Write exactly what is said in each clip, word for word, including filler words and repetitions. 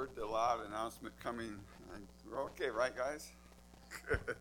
heard the loud announcement coming. And we're okay, right, guys? Good.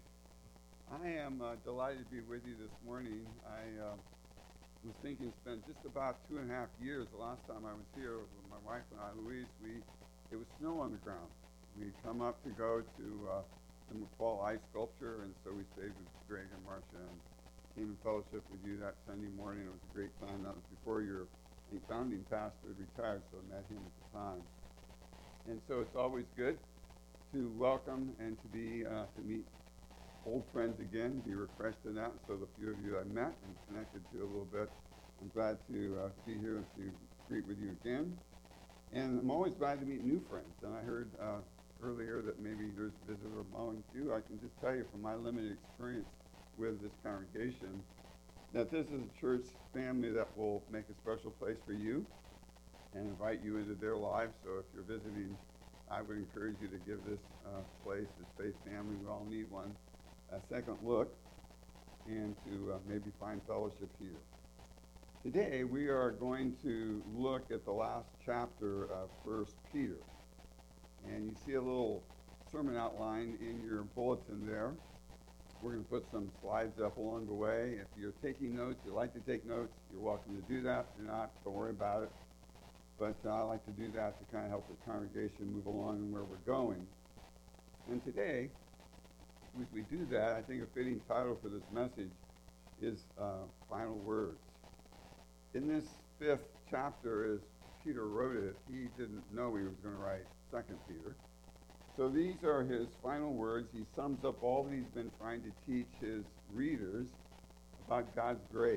I am uh, delighted to be with you this morning. I uh, was thinking it's been just about two and a half years. The last time I was here with my wife and I, Louise, we it was snow on the ground. We'd come up to go to uh, the McFall Ice Sculpture, and so we stayed with Greg and Marcia and came in fellowship with you that Sunday morning. It was a great time. That was before your I think, founding pastor had retired, so I met him at the time. And so it's always good to welcome and to be uh, to meet old friends again, be refreshed in that. And so the few of you I met and connected to a little bit, I'm glad to uh, be here and to greet with you again. And I'm always glad to meet new friends. And I heard uh, earlier that maybe there's a visitor among you. I can just tell you from my limited experience with this congregation that this is a church family that will make a special place for you and invite you into their lives. So if you're visiting, I would encourage you to give this uh, place, this faith family, we all need one, a second look, and to uh, maybe find fellowship here. Today we are going to look at the last chapter of First Peter. And you see a little sermon outline in your bulletin there. We're going to put some slides up along the way. If you're taking notes, you like to take notes, you're welcome to do that. If you're not, don't worry about it. But uh, I like to do that to kind of help the congregation move along and where we're going. And today, as we do that, I think a fitting title for this message is uh, Final Words. In this fifth chapter, as Peter wrote it, he didn't know he was going to write Second Peter. So these are his final words. He sums up all that he's been trying to teach his readers about God's grace.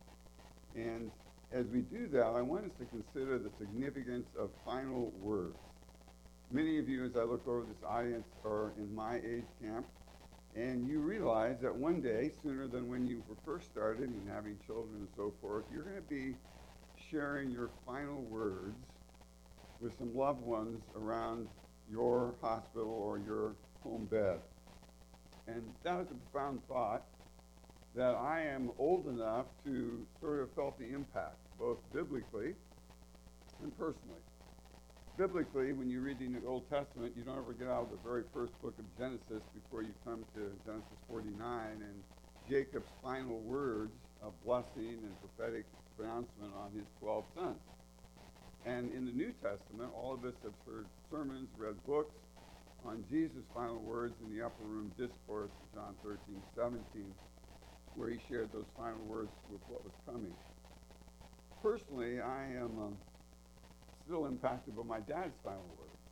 And as we do that, I want us to consider the significance of final words. Many of you, as I look over this audience, are in my age camp, and you realize that one day, sooner than when you were first started and having children and so forth, you're going to be sharing your final words with some loved ones around your hospital or your home bed. And that was a profound thought, that I am old enough to sort of felt the impact, both biblically and personally. Biblically, when you read the Old Testament, you don't ever get out of the very first book of Genesis before you come to Genesis forty-nine and Jacob's final words of blessing and prophetic pronouncement on his twelve sons. And in the New Testament, all of us have heard sermons, read books on Jesus' final words in the upper room discourse, John thirteen, seventeen, where he shared those final words with what was coming. Personally, I am um, still impacted by my dad's final words,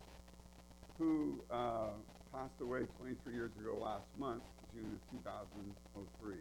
who uh, passed away twenty-three years ago last month, June of two thousand three.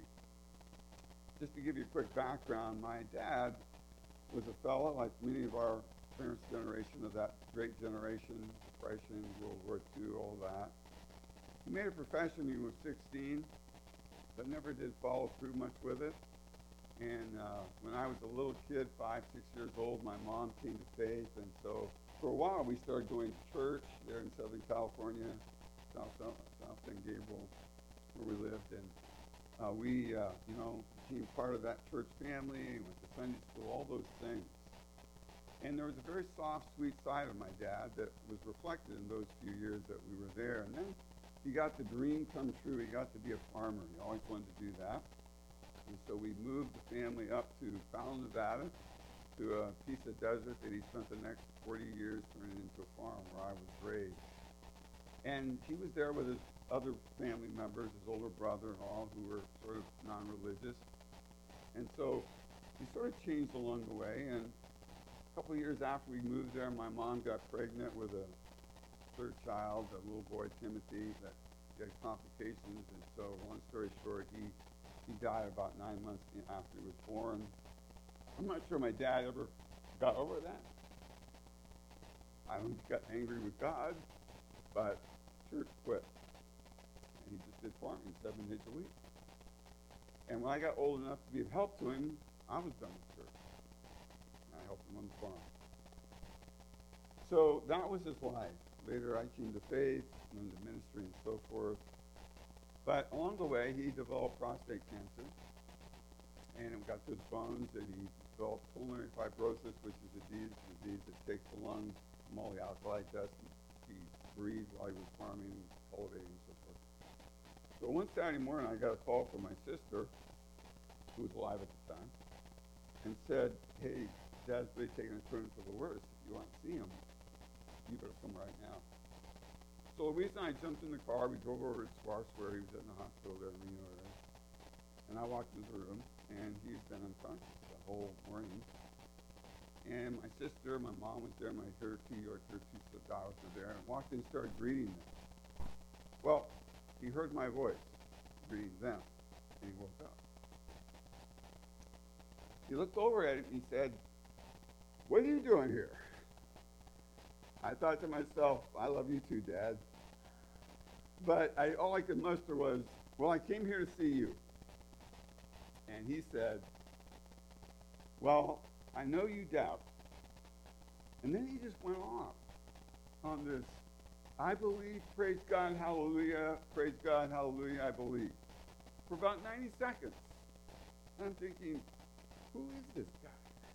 Just to give you a quick background, my dad was a fellow, like many of our parents' generation, of that great generation, Depression, World War Two, all that. He made a profession when he was sixteen, but never did follow through much with it. And uh, when I was a little kid, five, six years old, my mom came to faith. And so for a while, we started going to church there in Southern California, South, South, South San Gabriel, where we lived. And uh, we, uh, you know, became part of that church family, went to Sunday school, all those things. And there was a very soft, sweet side of my dad that was reflected in those few years that we were there. And then he got the dream come true. He got to be a farmer. He always wanted to do that. And so we moved the family up to Fallon, Nevada, to a piece of desert that he spent the next forty years turning into a farm where I was raised. And he was there with his other family members, his older brother and all, who were sort of non-religious. And so we sort of changed along the way. And a couple of years after we moved there, my mom got pregnant with a third child, a little boy, Timothy, that had complications. And so, long story short, he, he died about nine months after he was born. I'm not sure my dad ever got over that. I don't think he got angry with God, but church quit. And he just did farming seven days a week. And when I got old enough to be of help to him, I was done with church. And I helped him on the farm. So that was his life. Later I came to faith, went into ministry and so forth. But along the way, he developed prostate cancer. And it got to his bones, and he developed pulmonary fibrosis, which is a disease, disease that takes the lungs from all the alkali dust he breathed while he was farming and cultivating and so forth. So one Saturday morning, I got a call from my sister, who was alive at the time, and said, hey, Dad's really taking a turn for the worse. If you want to see him, you better come right now. So Louisa and I jumped in the car. We drove over to Sparks, where he was in the hospital there in Reno area. And I walked into the room, and he had been unconscious the whole morning. And my sister, my mom was there, my her two York, her two daughters were there, and walked in and started greeting them. Well, he heard my voice greeting them, and he woke up. He looked over at it and he said, what are you doing here? I thought to myself, I love you too, Dad. But I, all I could muster was, well, I came here to see you. And he said, well, I know you doubt. And then he just went off on this, I believe, praise God, hallelujah, praise God, hallelujah, I believe, for about ninety seconds. And I'm thinking, who is this guy?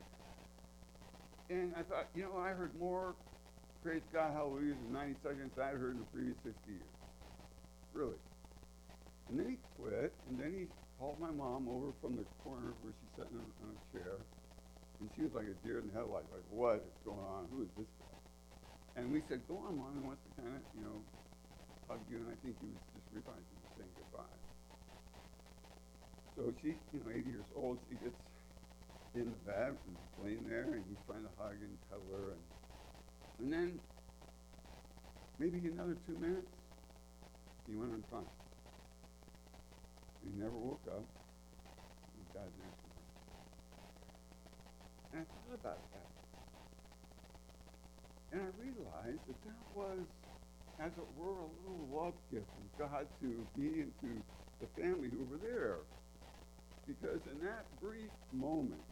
And I thought, you know, I heard more praise God, hallelujah in ninety seconds than I had heard in the previous fifty years. Really. And then he quit, and then he called my mom over from the corner where she sat in a, in a chair, and she was like a deer in the headlights, like, what is going on? Who is this guy? And we said, go on, Mom, he wants to kind of, you know, hug you, and I think he was just realizing saying goodbye. So she, you know, eighty years old, she gets in the bed and laying there, and he's trying to hug and cuddle her, and, and then maybe another two minutes, he went unconscious. He never woke up. He died the next morning. And I thought about that. And I realized that that was, as it were, a little love gift from God to me and to the family who were there. Because in that brief moment,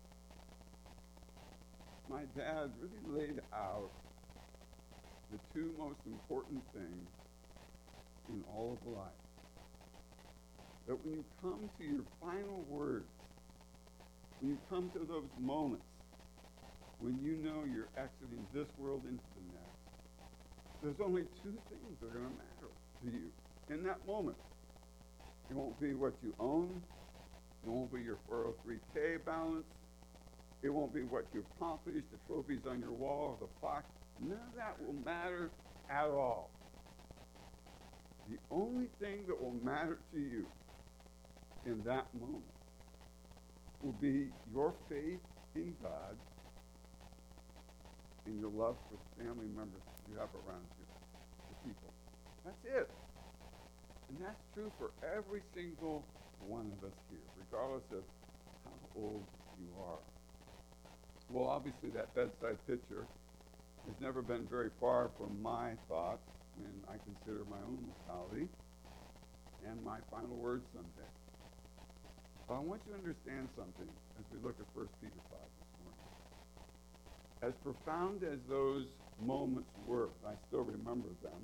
my dad really laid out the two most important things in all of life. That when you come to your final words, when you come to those moments, when you know you're exiting this world into the next, there's only two things that are going to matter to you in that moment. It won't be what you own. It won't be your four oh three k balance. It won't be what you accomplished, the trophies on your wall, or the plaque. None of that will matter at all. The only thing that will matter to you in that moment will be your faith in God and your love for the family members you have around you, the people. That's it. And that's true for every single one of us here, regardless of how old you are. Well, obviously that bedside picture has never been very far from my thoughts when I consider my own mortality and my final words someday. But I want you to understand something as we look at First Peter five this morning. As profound as those moments were, I still remember them,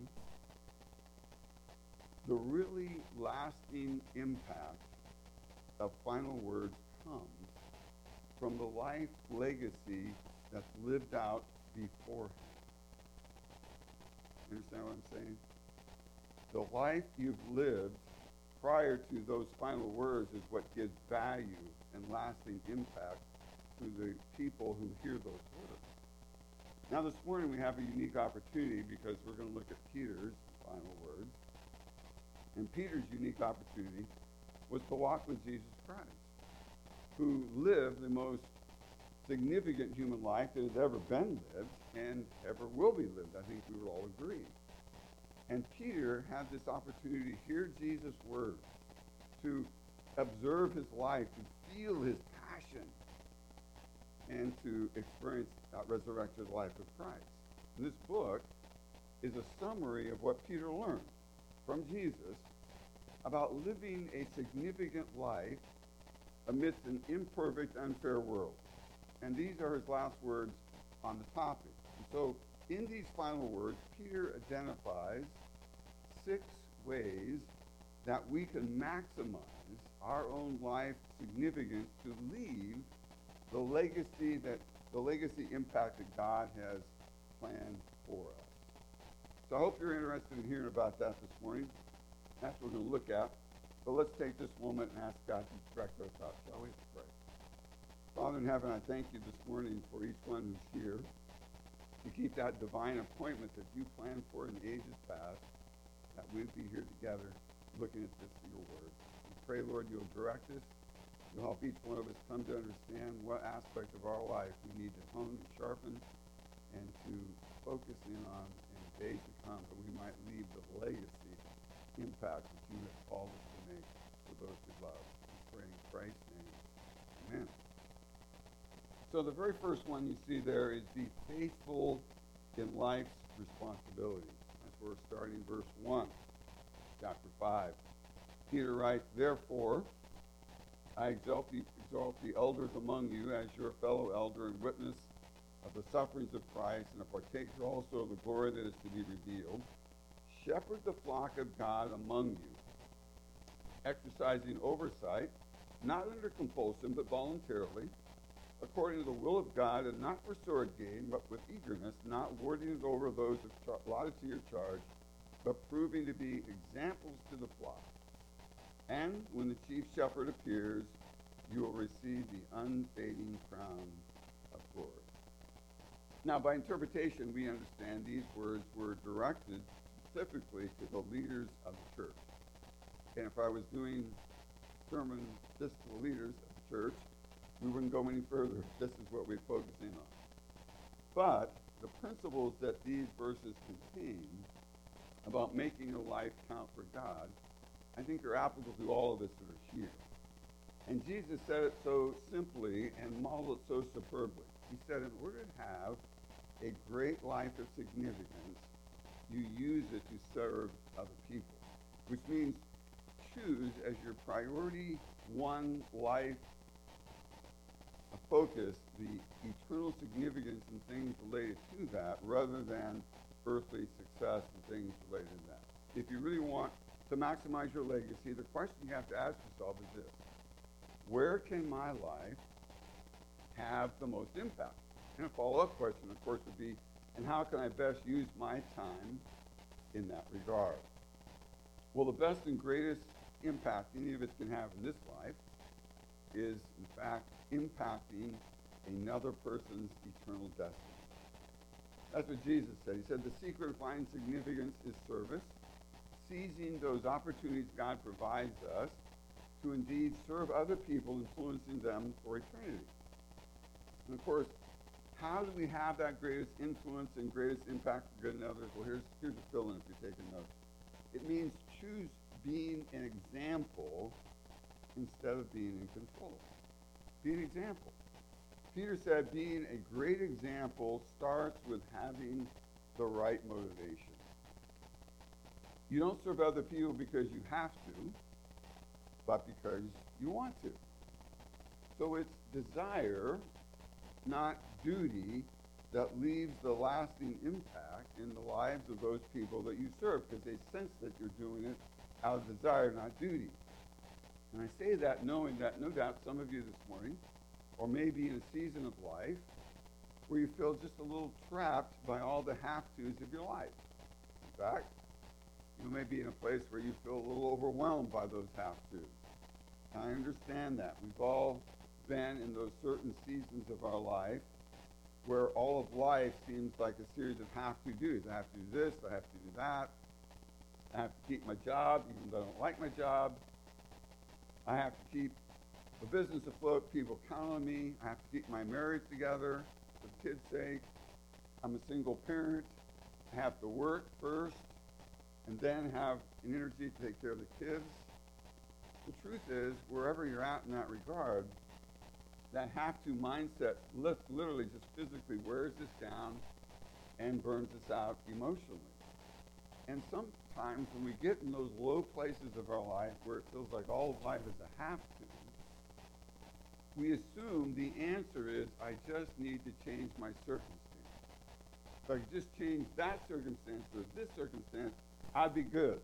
the really lasting impact of final words comes from the life legacy that's lived out beforehand. You understand what I'm saying? The life you've lived prior to those final words is what gives value and lasting impact to the people who hear those words. Now this morning we have a unique opportunity because we're going to look at Peter's final words. And Peter's unique opportunity was to walk with Jesus Christ, who lived the most significant human life that has ever been lived and ever will be lived. I think we would all agree. And Peter had this opportunity to hear Jesus' words, to observe his life, to feel his passion, and to experience that resurrected life of Christ. And this book is a summary of what Peter learned from Jesus about living a significant life amidst an imperfect, unfair world. And these are his last words on the topic. And so in these final words, Peter identifies six ways that we can maximize our own life significance to leave the legacy that the legacy impact that God has planned for So I hope you're interested in hearing about that this morning. That's what we're going to look at. But let's take this moment and ask God to direct our thoughts, shall we? Pray. Father in heaven, I thank you this morning for each one who's here to keep that divine appointment that you planned for in the ages past, that we'd be here together looking at this for your word. We pray, Lord, you'll direct us. You'll help each one of us come to understand what aspect of our life we need to hone and sharpen and to focus in on in the days to come, that we might leave the legacy impact that you have called us to make for those we love. We pray in Christ's name. Amen. So the very first one you see there is be faithful in life's responsibilities. That's where we're starting verse one, chapter five. Peter writes, therefore, I exalt the, exalt the elders among you as your fellow elder and witness of the sufferings of Christ, and a partaker also of the glory that is to be revealed. Shepherd the flock of God among you, exercising oversight, not under compulsion, but voluntarily, according to the will of God, and not for sword gain, but with eagerness, not lording it over those allotted to your charge, but proving to be examples to the flock. And when the chief shepherd appears, you will receive the unfading crown of glory. Now, by interpretation, we understand these words were directed specifically to the leaders of the church. And if I was doing sermon just to the leaders of the church, we wouldn't go any further. This is what we focus in on. But the principles that these verses contain about making your life count for God, I think are applicable to all of us that are here. And Jesus said it so simply and modeled it so superbly. He said, in order to have a great life of significance, you use it to serve other people, which means choose as your priority one life of focus the eternal significance and things related to that, rather than earthly success and things related to that. If you really want to maximize your legacy, the question you have to ask yourself is this: where can my life have the most impact? And a follow-up question, of course, would be, and how can I best use my time in that regard? Well, the best and greatest impact any of us can have in this life is, in fact, impacting another person's eternal destiny. That's what Jesus said. He said the secret of finding significance is service, seizing those opportunities God provides us to indeed serve other people, influencing them for eternity. And of course, how do we have that greatest influence and greatest impact for good in others? Well, here's, here's a fill-in if you're taking notes. It means choose being an example instead of being in control. Be an example. Peter said being a great example starts with having the right motivation. You don't serve other people because you have to, but because you want to. So it's desire, not duty, that leaves the lasting impact in the lives of those people that you serve, because they sense that you're doing it out of desire, not duty. And I say that knowing that no doubt some of you this morning, or maybe in a season of life, where you feel just a little trapped by all the have-tos of your life. In fact, you may be in a place where you feel a little overwhelmed by those have-tos. And I understand that. We've all been in those certain seasons of our life where all of life seems like a series of have-to do's. I have to do this, I have to do that. I have to keep my job, even though I don't like my job. I have to keep the business afloat. People count on me. I have to keep my marriage together for the kids' sake. I'm a single parent. I have to work first and then have an energy to take care of the kids. The truth is, wherever you're at in that regard, that have-to mindset literally just physically wears us down and burns us out emotionally. And sometimes when we get in those low places of our life where it feels like all of life is a have-to, we assume the answer is, I just need to change my circumstance. If I could just change that circumstance or this circumstance, I'd be good.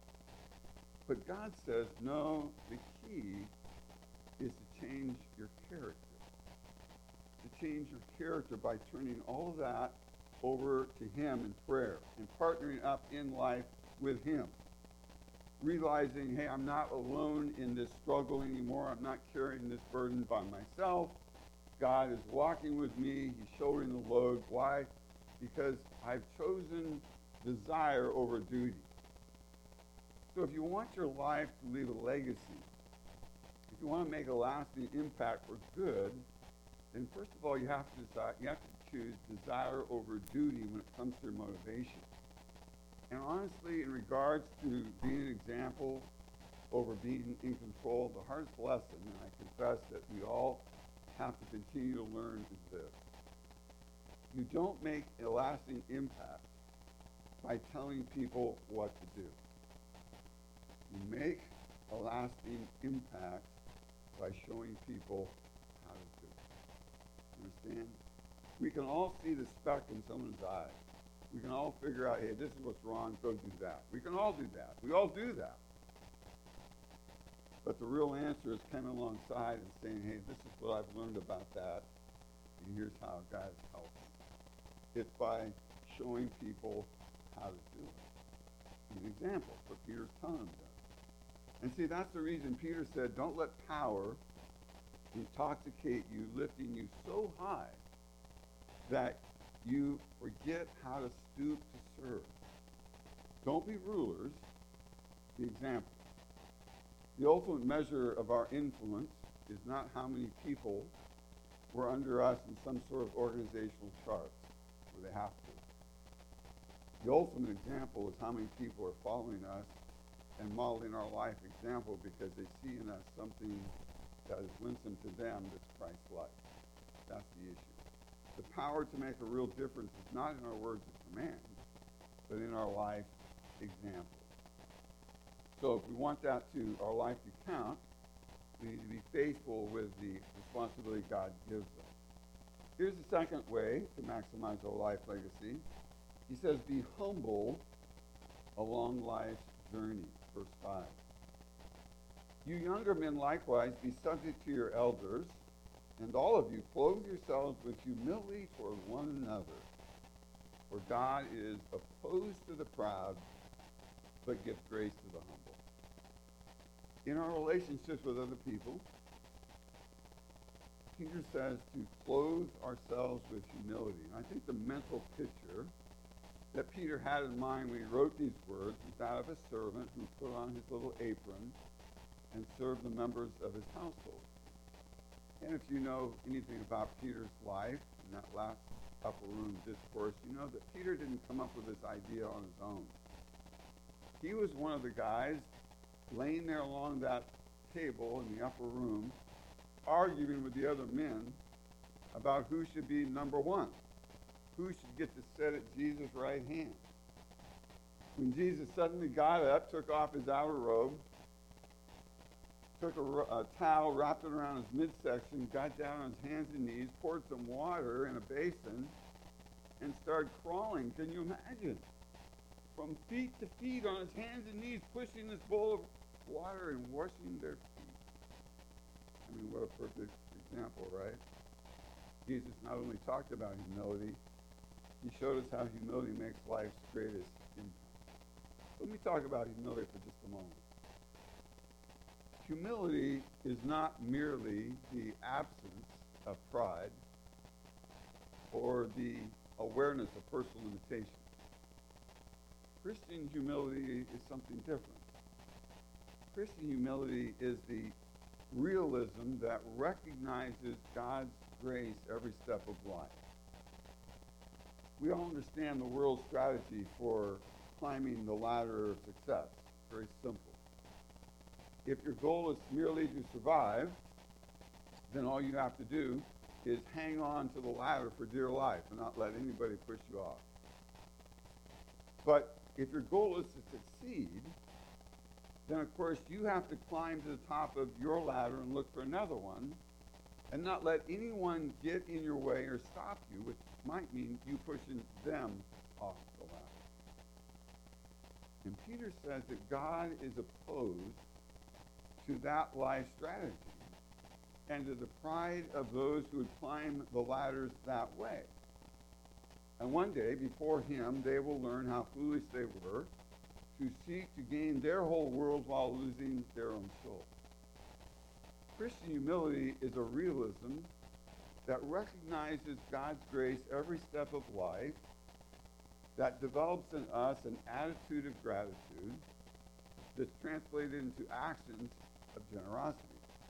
But God says, no, the key is to change your character. To change your character by turning all of that over to him in prayer and partnering up in life with him. Realizing, hey, I'm not alone in this struggle anymore. I'm not carrying this burden by myself. God is walking with me. He's shouldering the load. Why? Because I've chosen desire over duty. So if you want your life to leave a legacy, if you want to make a lasting impact for good, then first of all, you have to decide, you have to choose desire over duty when it comes to your motivation. And honestly, in regards to being an example over being in control, the hardest lesson, and I confess that we all have to continue to learn, is this. You don't make a lasting impact by telling people what to do. You make a lasting impact by showing people how to do it. Understand? We can all see the speck in someone's eye. We can all figure out, hey, this is what's wrong, go do that. We can all do that. We all do that. But the real answer is coming alongside and saying, hey, this is what I've learned about that, and here's how God helps. It's by showing people how to do it. An example, what Peter's telling them does. And see, that's the reason Peter said, don't let power intoxicate you, lifting you so high that you forget how to stoop to serve. Don't be rulers, be examples. The ultimate measure of our influence is not how many people were under us in some sort of organizational charts, where they have to. The ultimate example is how many people are following us and modeling our life example because they see in us something that is winsome to them that's Christ-like. That's the issue. The power to make a real difference is not in our words of command, but in our life example. So if we want that to, our life to count, we need to be faithful with the responsibility God gives us. Here's the second way to maximize our life legacy. He says, be humble along life's journey. Verse five. You younger men likewise be subject to your elders, and all of you clothe yourselves with humility toward one another. For God is opposed to the proud, but gives grace to the humble. In our relationships with other people, Peter says to clothe ourselves with humility. And I think the mental picture that Peter had in mind when he wrote these words was that of a servant who put on his little apron and served the members of his household. And if you know anything about Peter's life in that last upper room discourse, you know that Peter didn't come up with this idea on his own. He was one of the guys laying there along that table in the upper room, arguing with the other men about who should be number one, who should get to sit at Jesus' right hand. When Jesus suddenly got up, took off his outer robe, took a, a towel, wrapped it around his midsection, got down on his hands and knees, poured some water in a basin, and started crawling. Can you imagine? From feet to feet on his hands and knees, pushing this bowl of water and washing their feet. I mean, what a perfect example, right? Jesus not only talked about humility, he showed us how humility makes life's greatest impact. Let me talk about humility for just a moment. Humility is not merely the absence of pride or the awareness of personal limitation. Christian humility is something different. Christian humility is the realism that recognizes God's grace every step of life. We all understand the world's strategy for climbing the ladder of success. Very simple. If your goal is merely to survive, then all you have to do is hang on to the ladder for dear life and not let anybody push you off. But if your goal is to succeed, then of course you have to climb to the top of your ladder and look for another one and not let anyone get in your way or stop you, which might mean you pushing them off the ladder. And Peter says that God is opposed to that life strategy and to the pride of those who would climb the ladders that way. And one day, before him, they will learn how foolish they were to seek to gain their whole world while losing their own soul. Christian humility is a realism that recognizes God's grace every step of life, that develops in us an attitude of gratitude that's translated into actions of generosity.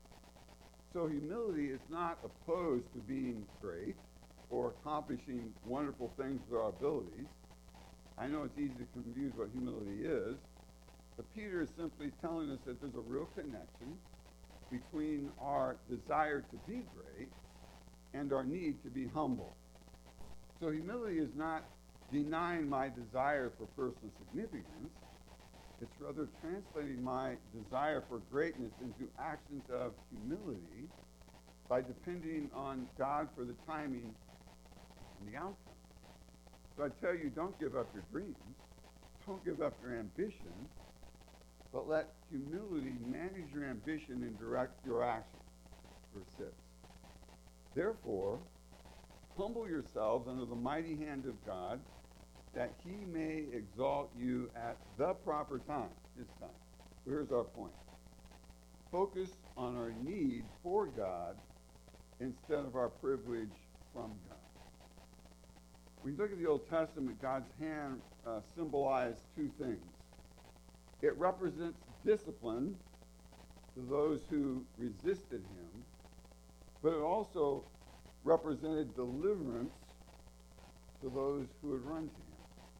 So humility is not opposed to being great or accomplishing wonderful things with our abilities. I know it's easy to confuse what humility is, but Peter is simply telling us that there's a real connection between our desire to be great and our need to be humble. So humility is not denying my desire for personal significance. It's rather translating my desire for greatness into actions of humility by depending on God for the timing and the outcome. So I tell you, don't give up your dreams. Don't give up your ambition. But let humility manage your ambition and direct your actions. Verse six. Therefore, humble yourselves under the mighty hand of God, that he may exalt you at the proper time, his time. So here's our point. Focus on our need for God instead of our privilege from God. When you look at the Old Testament, God's hand uh, symbolized two things. It represents discipline to those who resisted him, but it also represented deliverance to those who had run to him.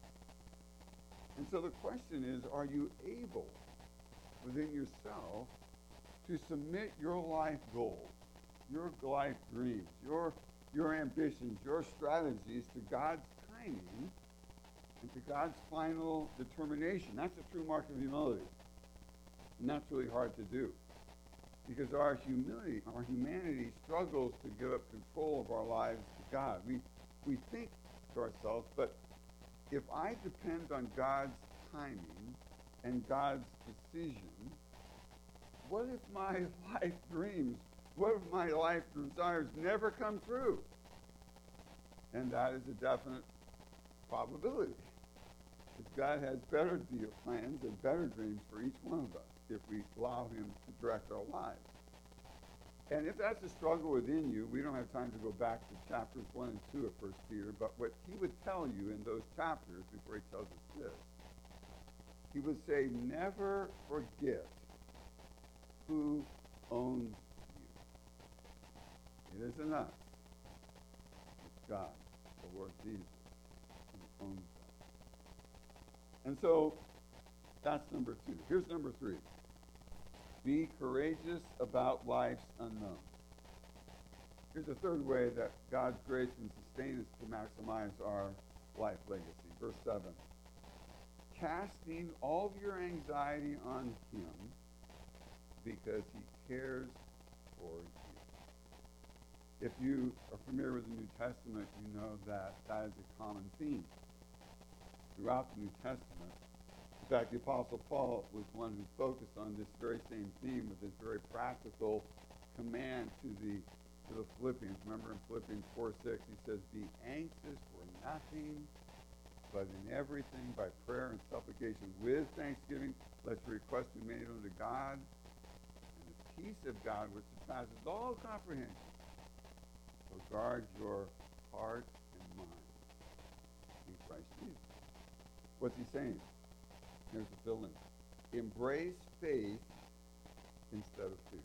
And so the question is, are you able within yourself to submit your life goals, your life dreams, your, your ambitions, your strategies to God's timing and to God's final determination? That's a true mark of humility. And that's really hard to do, because our humility, our humanity struggles to give up control of our lives to God. We, we think to ourselves, but if I depend on God's timing and God's decision, what if my life dreams, what if my life desires never come true? And that is a definite probability. Because God has better deal plans and better dreams for each one of us if we allow him to direct our lives. And if that's a struggle within you, we don't have time to go back to chapters one and two of First Peter, but what he would tell you in those chapters before he tells us this, he would say, never forget who owns you. It isn't us. It's God, the Lord Jesus, who owns us. And so that's number two. Here's number three. Be courageous about life's unknown. Here's a third way that God's grace can sustain us to maximize our life legacy. Verse seven. Casting all of your anxiety on him because he cares for you. If you are familiar with the New Testament, you know that that is a common theme throughout the New Testament. In fact, the Apostle Paul was one who focused on this very same theme with this very practical command to the to the Philippians. Remember in Philippians four six, he says, be anxious for nothing, but in everything by prayer and supplication with thanksgiving, let your requests be made unto God, and the peace of God which surpasses all comprehension will guard your heart and mind in Christ Jesus. What's he saying? Here's the fill-in. Embrace faith instead of fear.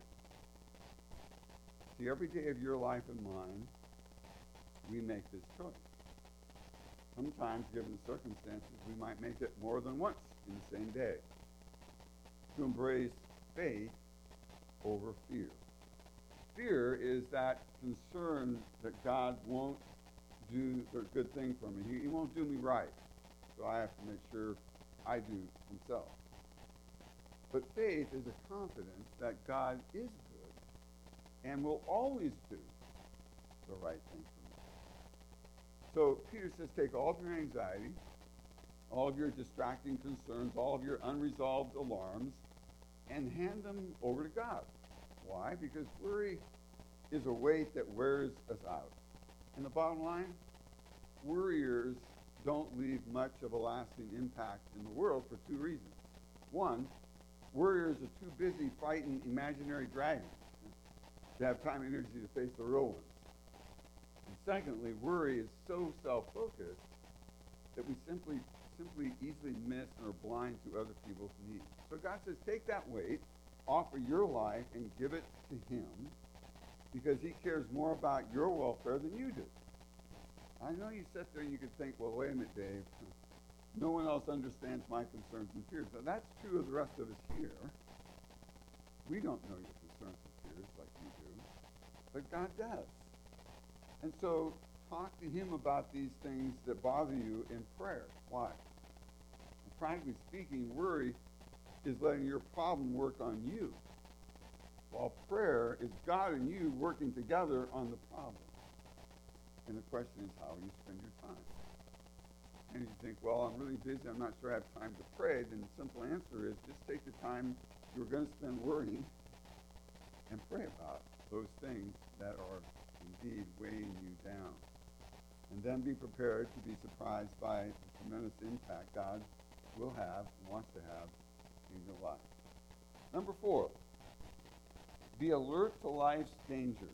See, every day of your life and mine, we make this choice. Sometimes, given the circumstances, we might make it more than once in the same day. To embrace faith over fear. Fear is that concern that God won't do the good thing for me. He, he won't do me right. So I have to make sure I do himself. But faith is a confidence that God is good and will always do the right thing for me. So Peter says, take all of your anxiety, all of your distracting concerns, all of your unresolved alarms, and hand them over to God. Why? Because worry is a weight that wears us out. And the bottom line, worriers don't leave much of a lasting impact in the world for two reasons. One, worriers are too busy fighting imaginary dragons to have time and energy to face the real ones. And secondly, worry is so self-focused that we simply simply easily miss and are blind to other people's needs. So God says, take that weight, offer your life, and give it to him, because he cares more about your welfare than you do. I know you sit there and you could think, well, wait a minute, Dave. No one else understands my concerns and fears. Now, that's true of the rest of us here. We don't know your concerns and fears like you do, but God does. And so talk to him about these things that bother you in prayer. Why? And practically speaking, worry is letting your problem work on you, while prayer is God and you working together on the problem. And the question is, how you spend your time. And you think, well, I'm really busy, I'm not sure I have time to pray. Then the simple answer is just take the time you're going to spend worrying and pray about those things that are indeed weighing you down. And then be prepared to be surprised by the tremendous impact God will have and wants to have in your life. Number four, be alert to life's dangers.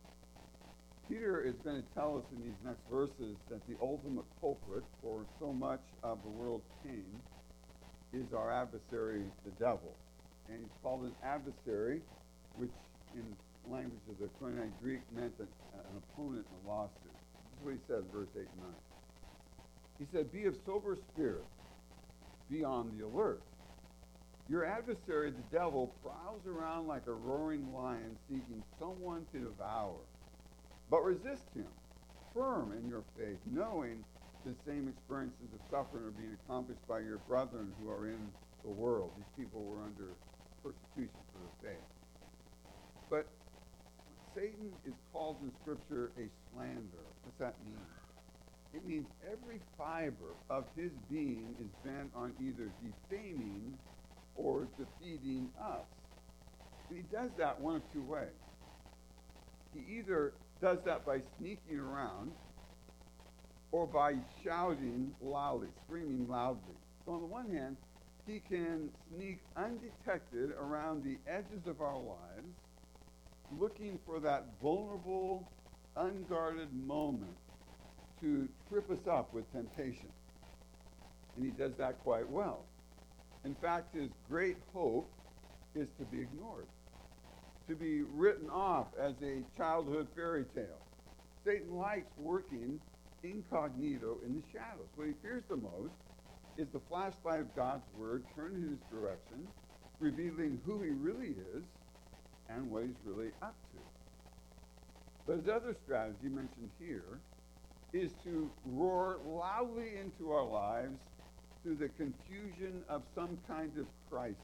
Peter is going to tell us in these next verses that the ultimate culprit for so much of the world's pain is our adversary, the devil. And he's called an adversary, which in language of the Koine Greek meant an, an opponent in a lawsuit. This is what he says, verse eight and nine. He said, be of sober spirit, be on the alert. Your adversary, the devil, prowls around like a roaring lion seeking someone to devour. But resist him, firm in your faith, knowing the same experiences of suffering are being accomplished by your brethren who are in the world. These people were under persecution for their faith. But Satan is called in Scripture a slanderer. What's that mean? It means every fiber of his being is bent on either defaming or defeating us. And he does that one of two ways. He either does that by sneaking around or by shouting loudly, screaming loudly. So on the one hand, he can sneak undetected around the edges of our lives, looking for that vulnerable, unguarded moment to trip us up with temptation. And he does that quite well. In fact, his great hope is to be ignored, to be written off as a childhood fairy tale. Satan likes working incognito in the shadows. What he fears the most is the flashlight of God's word turned in his direction, revealing who he really is and what he's really up to. But his other strategy mentioned here is to roar loudly into our lives through the confusion of some kind of crisis,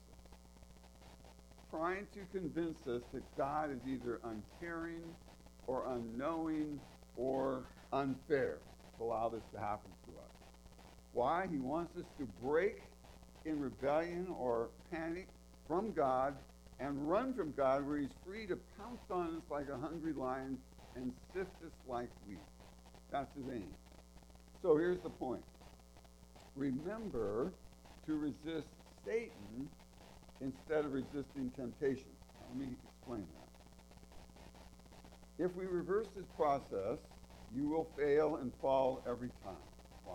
trying to convince us that God is either uncaring or unknowing or unfair to allow this to happen to us. Why? He wants us to break in rebellion or panic from God and run from God, where he's free to pounce on us like a hungry lion and sift us like wheat. That's his aim. So here's the point. Remember to resist Satan instead of resisting temptation. Let me explain that. If we reverse this process, you will fail and fall every time. Why?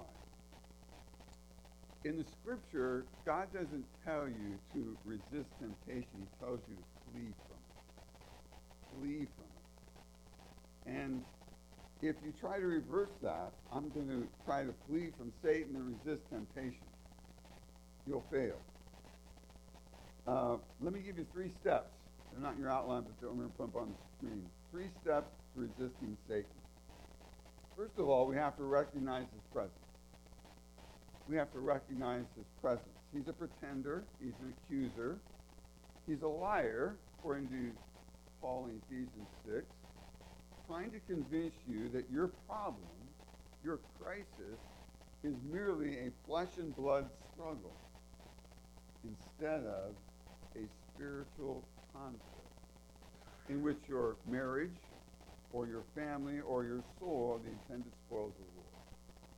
In the scripture, God doesn't tell you to resist temptation. He tells you to flee from it. Flee from it. And if you try to reverse that, I'm going to try to flee from Satan and resist temptation. You'll fail. Uh, let me give you three steps. They're not in your outline, but I'm going to put them on the screen. Three steps to resisting Satan. First of all, we have to recognize his presence. We have to recognize his presence. He's a pretender. He's an accuser. He's a liar, according to Paul in Ephesians six, trying to convince you that your problem, your crisis, is merely a flesh and blood struggle instead of a spiritual conflict in which your marriage or your family or your soul are the intended spoils of war.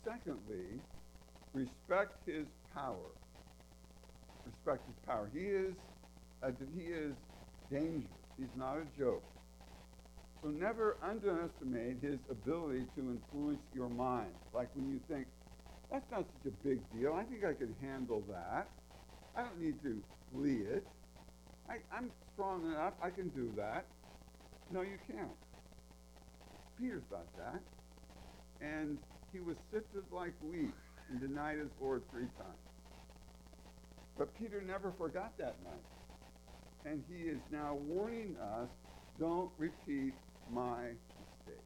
secondly, respect his power. Respect his power. He is, a, he is dangerous. He's not a joke. So never underestimate his ability to influence your mind. Like when you think, that's not such a big deal. I think I can handle that. I don't need to flee it. I, I'm strong enough. I can do that. No, you can't. Peter thought that. And he was sifted like wheat and denied his Lord three times. But Peter never forgot that night. And he is now warning us, don't repeat my mistake.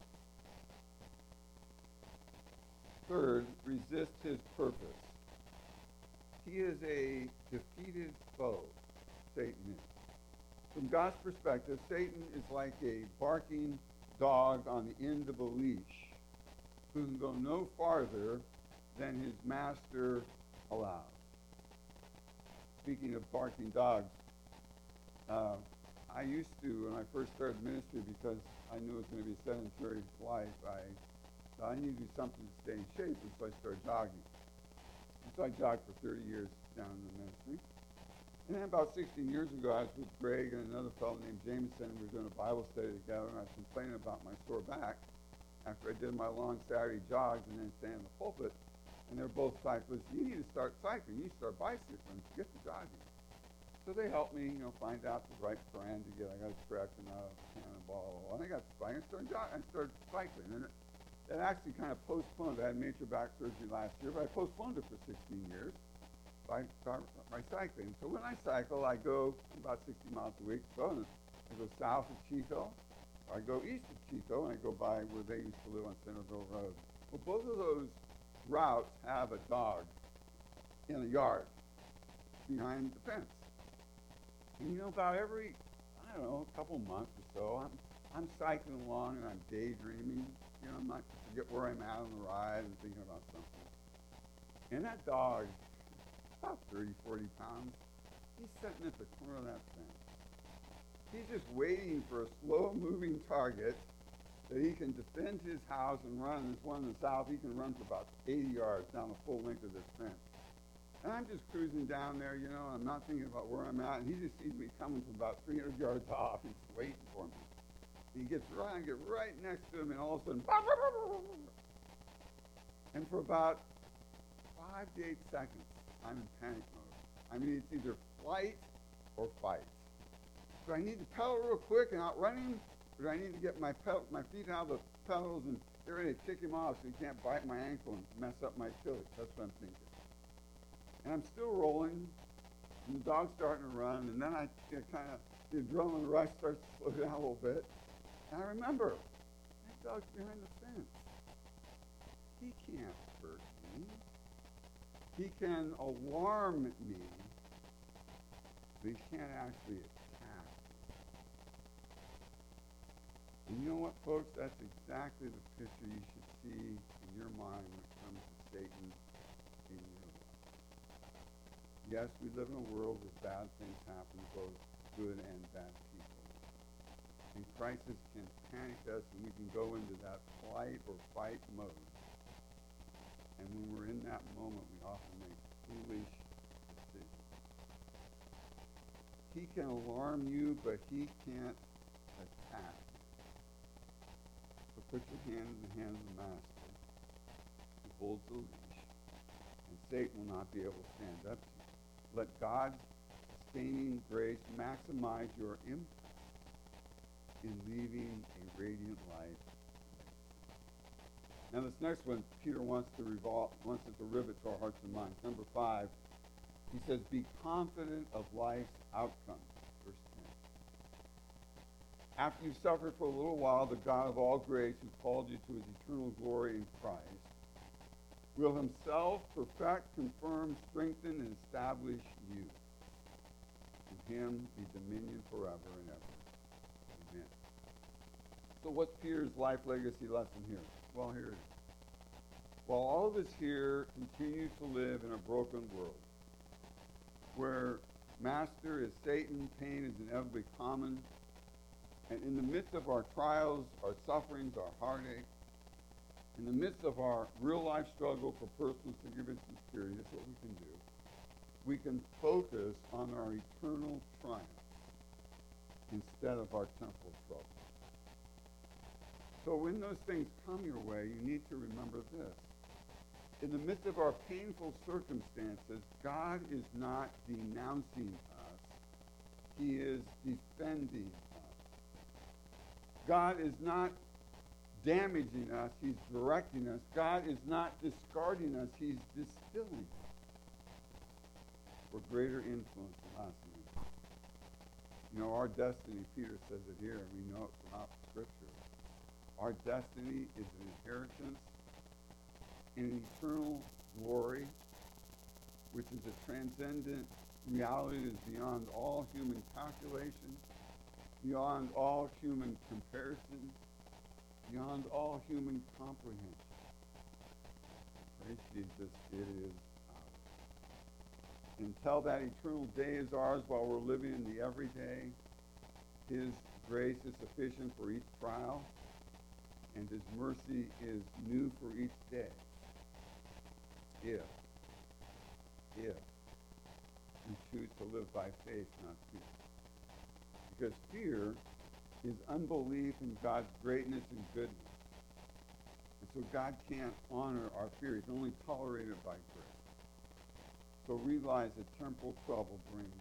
Third, resist his purpose. He is a defeated foe, Satan is. From God's perspective, Satan is like a barking dog on the end of a leash who can go no farther than his master allows. Speaking of barking dogs, uh, I used to, when I first started ministry, because I knew it was going to be a sedentary life, I thought I needed to do something to stay in shape, and so I started jogging. And so I jogged for thirty years down in the ministry. And then about sixteen years ago, I was with Greg and another fellow named Jameson, and we were doing a Bible study together, and I was complaining about my sore back after I did my long Saturday jogs and then stand in the pulpit. And they're both cyclists. You need to start cycling. You need to start bicycling. Get to jogging. So they helped me, you know, find out the right brand to get. I got a Trek and a Cannonball. And I got the bike and started, jog- I started cycling. And it, it actually kind of postponed. I had major back surgery last year, but I postponed it for sixteen years by, by cycling. So when I cycle, I go about sixty miles a week. So I go south of Chico. I go east of Chico, and I go by where they used to live on Centerville Road. Well, both of those routes have a dog in a yard behind the fence. And you know, about every, I don't know, a couple months or so, I'm I'm cycling along and I'm daydreaming. You know, I'm not to forget where I'm at on the ride and thinking about something. And that dog, about thirty, forty pounds, he's sitting at the corner of that fence. He's just waiting for a slow-moving target that he can defend his house and run. There's one in the south. He can run for about eighty yards down the full length of this fence. And I'm just cruising down there, you know, I'm not thinking about where I'm at, and he just sees me coming from about three hundred yards off. He's waiting for me. And he gets right, I get right next to him, and all of a sudden, and for about five to eight seconds, I'm in panic mode. I mean, it's either flight or fight. Do I need to pedal real quick and outrun him? Or do I need to get my pedal, my feet out of the pedals and get ready to kick him off so he can't bite my ankle and mess up my Achilles? That's what I'm thinking. And I'm still rolling, and the dog's starting to run, and then I you know, kind of, the adrenaline rush starts to slow down a little bit. And I remember, that dog's behind the fence. He can't hurt me. He can alarm me, but he can't actually attack me. And you know what, folks? That's exactly the picture you should see in your mind when it comes to Satan in your life. Yes, we live in a world where bad things happen to both good and bad people. And crisis can panic us, and we can go into that flight or fight mode. And when we're in that moment, we often make foolish decisions. He can alarm you, but he can't attack you. So put your hand in the hand of the master who holds the leash, and Satan will not be able to stand up to you. Let God's sustaining grace maximize your impact in leading a radiant life. Now this next one, Peter wants to revolve, wants it to rivet to our hearts and minds. Number five, he says, be confident of life's outcome. Verse ten. After you've suffered for a little while, the God of all grace, who called you to his eternal glory in Christ, will himself perfect, confirm, strengthen, and establish you. To him be dominion forever and ever. Amen. So what's Peter's life legacy lesson here? Well, here it is. While all of us here continue to live in a broken world, where master is Satan, pain is inevitably common, and in the midst of our trials, our sufferings, our heartache, In the midst of our real life struggle for personal forgiveness and security, that's what we can do. We can focus on our eternal triumph instead of our temporal trouble. So when those things come your way, you need to remember this. In the midst of our painful circumstances, God is not denouncing us. He is defending us. God is not damaging us. He's directing us. God is not discarding us. He's distilling us for greater influence in us. You know, our destiny, Peter says it here, and we know it throughout Scripture. Our destiny is an inheritance in an eternal glory, which is a transcendent reality that is beyond all human calculation, beyond all human comparison, beyond all human comprehension. Praise Jesus, it is ours. Until that eternal day is ours while we're living in the everyday, His grace is sufficient for each trial, and His mercy is new for each day. If, if we choose to live by faith, not fear. Because fear is unbelief in God's greatness and goodness. And so God can't honor our fear. He's only tolerated by grace. So realize that temporal trouble brings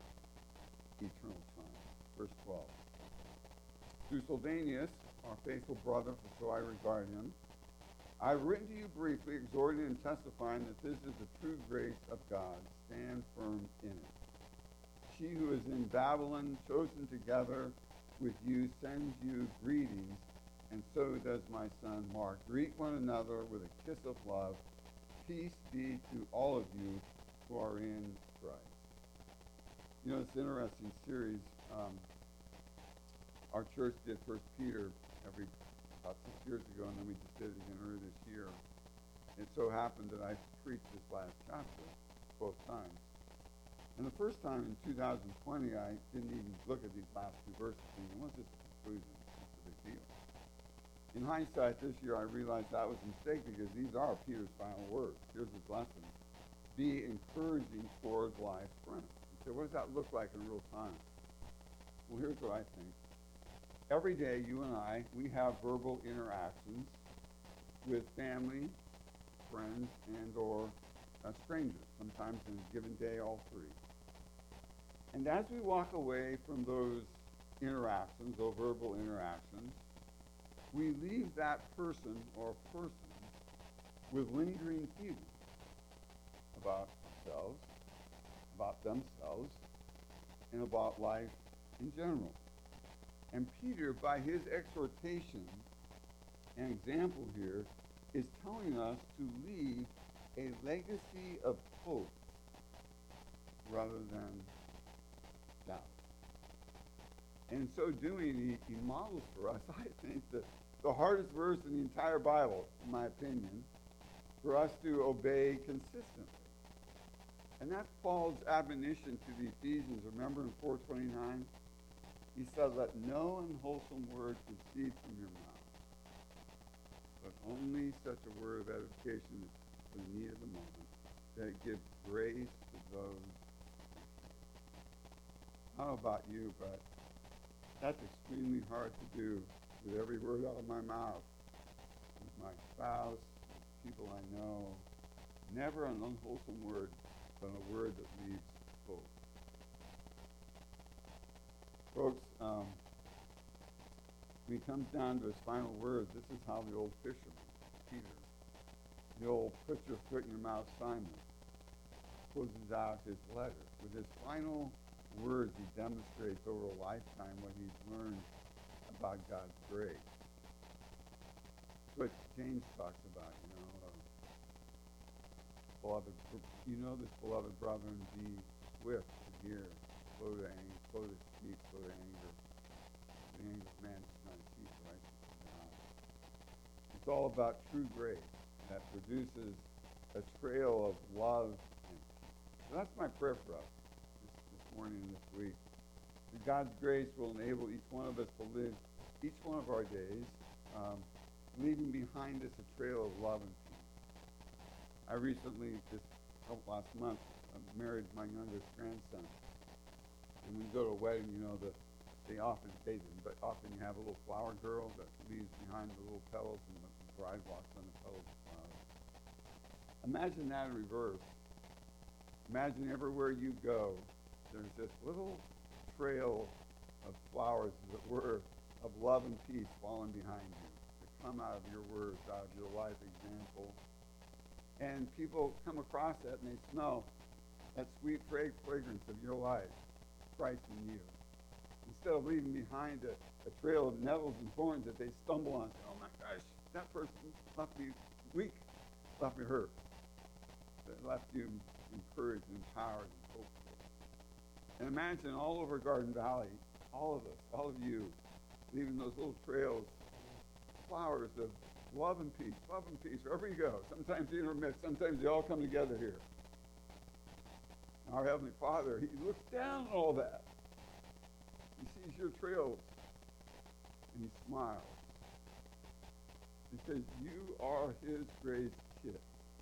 eternal triumph. Verse twelve. Through Sylvanus, our faithful brother, for so I regard him, I have written to you briefly, exhorting and testifying that this is the true grace of God. Stand firm in it. She who is in Babylon, chosen together with you, sends you greetings, and so does my son Mark. Greet one another with a kiss of love. Peace be to all of you who are in Christ. You know, it's an interesting series. Um, our church did First Peter every about six years ago, and then we just did it again earlier this year. It so happened that I preached this last chapter both times. And the first time in two thousand twenty, I didn't even look at these last two verses, thinking, what's this conclusion? What's the big deal? In hindsight, this year, I realized that was a mistake because these are Peter's final words. Here's his lesson. Be encouraging towards life's friends. You say, what does that look like in real time? Well, here's what I think. Every day, you and I, we have verbal interactions with family, friends, and or uh, strangers. Sometimes in a given day, all three. And as we walk away from those interactions, those verbal interactions, we leave that person or persons with lingering feelings about ourselves, about themselves, and about life in general. And Peter, by his exhortation and example here, is telling us to leave a legacy of hope rather than doubt. And in so doing, he, he models for us, I think, the, the hardest verse in the entire Bible, in my opinion, for us to obey consistently. And that's Paul's admonition to the Ephesians. Remember in four twenty-nine? He said, let no unwholesome word proceed from your mouth, but only such a word of edification for the need of the moment, that it gives grace to those. I don't know about you, but that's extremely hard to do with every word out of my mouth. With my spouse, with people I know. Never an unwholesome word, but a word that leaves hope. Folks, um, when he comes down to his final word, this is how the old fisherman, Peter, the old put your foot in your mouth Simon, closes out his letter. With his final words, he demonstrates over a lifetime what he's learned about God's grace. It's what James talks about, you know. Uh, beloved, you know this, beloved brethren, be swift to hear, slow to anger, slow to speak, slow to anger. The anger of man is not achieve the righteousness of God. It's all about true grace that produces a trail of love and peace. So that's my prayer for us this, this morning and this week. That God's grace will enable each one of us to live each one of our days um, leaving behind us a trail of love and peace. I recently, just last month, uh, married my youngest grandson. And when you go to a wedding, you know, the, they often, they didn't, but often you have a little flower girl that leaves behind the little petals and the bride walks on the petals of flowers. Imagine that in reverse. Imagine everywhere you go, there's this little trail of flowers, as it were, of love and peace falling behind you that come out of your words, out of your life example. And people come across that and they smell that sweet fragrance of your life, Christ in you. Instead of leaving behind a, a trail of nettles and thorns that they stumble on, say, oh my gosh, that person left me weak, left me hurt, that left you encouraged, empowered, and hopeful. And imagine all over Garden Valley, all of us, all of you, leaving those little trails, flowers of love and peace, love and peace, wherever you go. Sometimes they intermix, sometimes they all come together here. Our Heavenly Father, He looks down on all that. He sees your trails, and He smiles. Because you are His great kids.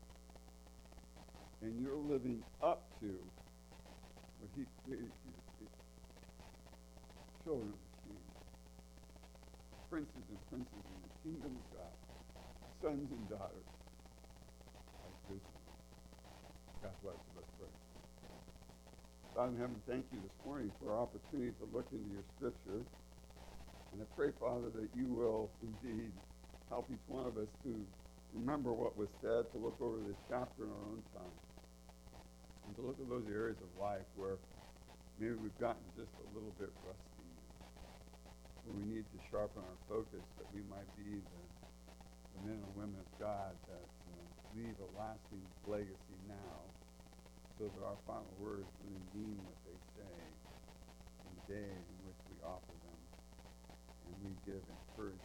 And you're living up to what He created you to be. Children of the King. Princes and princesses in the kingdom of God. Sons and daughters. Like this one. God bless you. Let's pray. God in heaven, thank you this morning for our opportunity to look into your scripture. And I pray, Father, that you will indeed help each one of us to remember what was said, to look over this chapter in our own time, and to look at those areas of life where maybe we've gotten just a little bit rusty, where we need to sharpen our focus, that we might be the, the men and women of God that uh, leave a lasting legacy now, so that our final words really mean what they say in the day in which we offer them, and we give encouragement